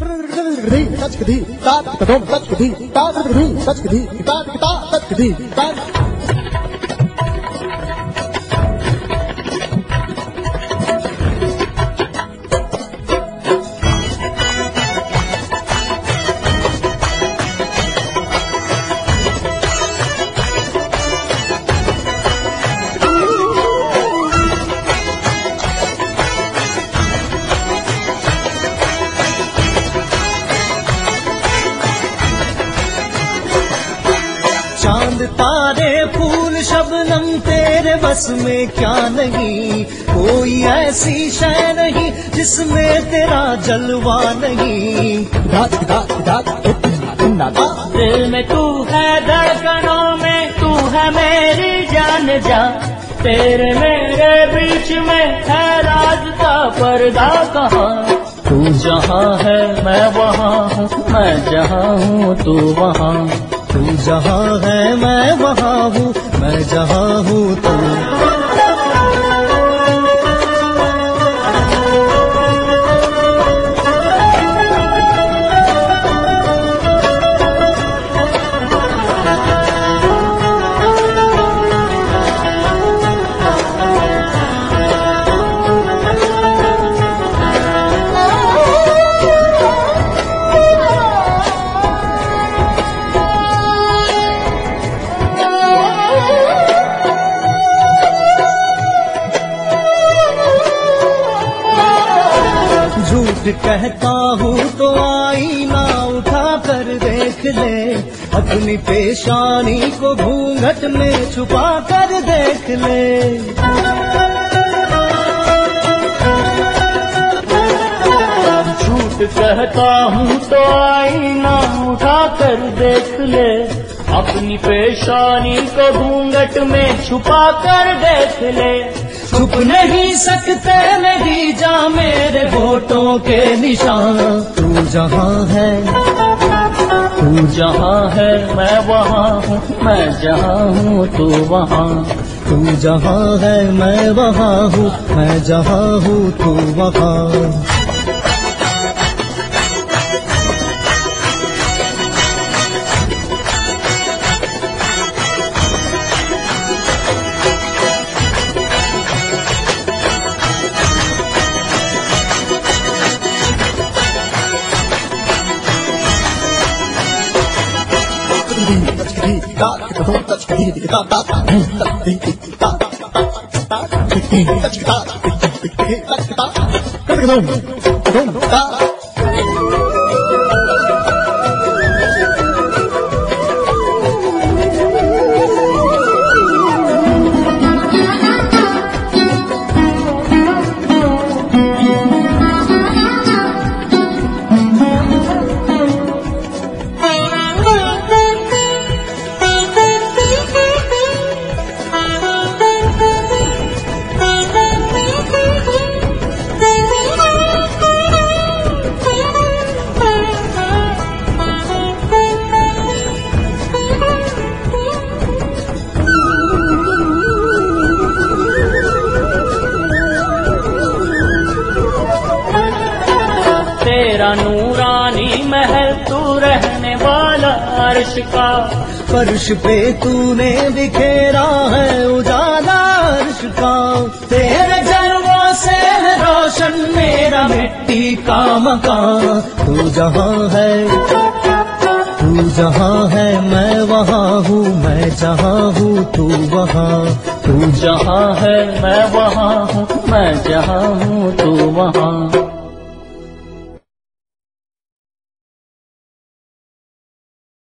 चांद तारे फूल शबनम तेरे बस में क्या नहीं, कोई ऐसी शय नहीं जिसमें तेरा जलवा नहीं। दिल में तू है, धड़कनों में तू है मेरी जान जा, तेरे मेरे बीच में है राज का पर्दा कहाँ। तू जहाँ है मैं वहाँ हूँ, मैं जहाँ हूँ तू वहाँ। तू जहाँ है मैं वहाँ हूँ, मैं जहाँ हूँ तू। झूठ कहता हूँ तो आईना उठा कर देख ले, अपनी पेशानी को घूंघट में छुपा कर देख ले। झूठ कहता हूँ तो आईना उठा कर देख ले, अपनी पेशानी को घूंघट में छुपा कर देख ले। छुप नहीं सकते मेरी जा मेरे होठों के निशान। तू जहाँ है, तू जहाँ है मैं वहाँ हूँ, मैं जहाँ हूँ तू वहाँ। तू जहाँ है मैं वहाँ हूँ, मैं जहाँ हूँ तू वहाँ। तेरा नूरानी महल तू रहने वाला अर्श का, फर्श पे तूने बिखेरा है उजाला अर्श का। तेरे जलवों से है रोशन मेरा मिट्टी का मकान। तू जहाँ है, तू जहाँ है मैं वहाँ हूँ, मैं जहाँ हूँ तू वहाँ। तू जहाँ है मैं वहाँ हूँ, मैं जहाँ हूँ तू वहाँ।